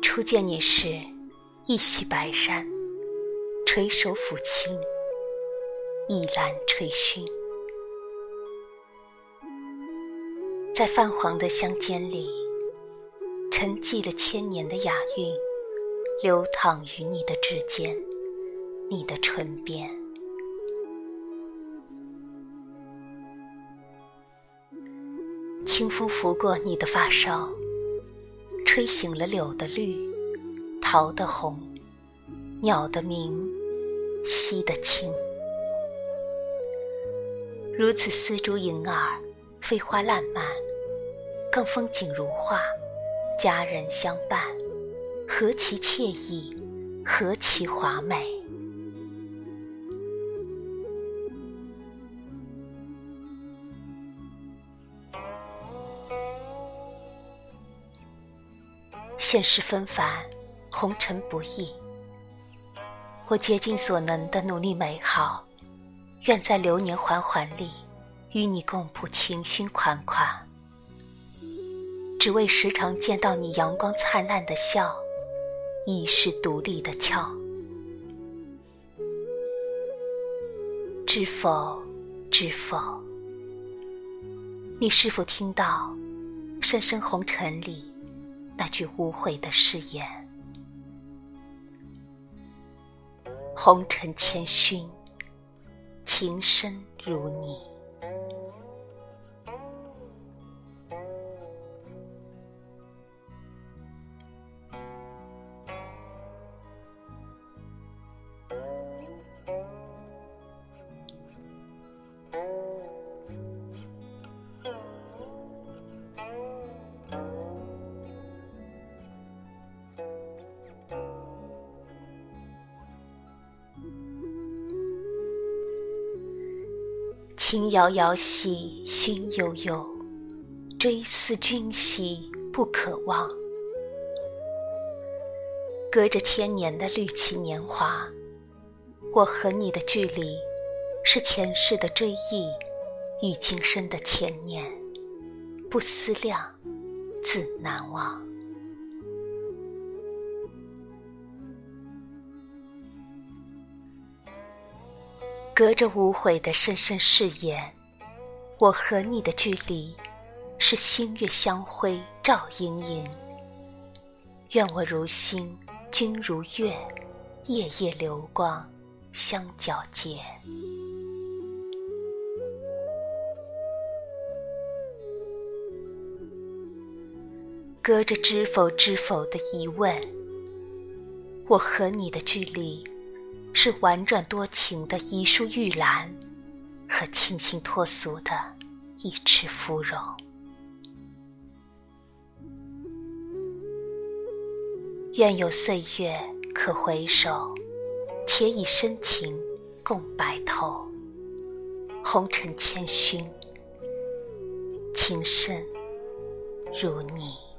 初见你时，一袭白衫，垂手抚琴，一篮吹熏。在泛黄的乡间里，沉寂了千年的雅韵，流淌于你的指尖，你的唇边。清风拂过你的发梢，吹醒了柳的绿，桃的红，鸟的鸣，溪的清。如此丝竹盈耳，飞花烂漫，更风景如画，佳人相伴，何其惬意，何其华美。现实纷繁，红尘不易，我竭尽所能的努力美好，愿在流年缓缓里与你共谱情绪款款，只为时常见到你阳光灿烂的笑，亦是独立的俏。知否知否，你是否听到深深红尘里那句无悔的誓言？红尘千熏，情深如你。情遥遥兮熏悠悠，追思君兮不可忘。隔着千年的绿绮年华，我和你的距离是前世的追忆与今生的牵念，不思量，自难忘。隔着无悔的深深誓言，我和你的距离是星月相辉照盈盈。愿我如星，君如月，夜夜流光相皎洁。隔着知否知否的疑问，我和你的距离是婉转多情的一束玉兰和清新脱俗的一池芙蓉。愿有岁月可回首，且以深情共白头。红尘千熏，情深如你。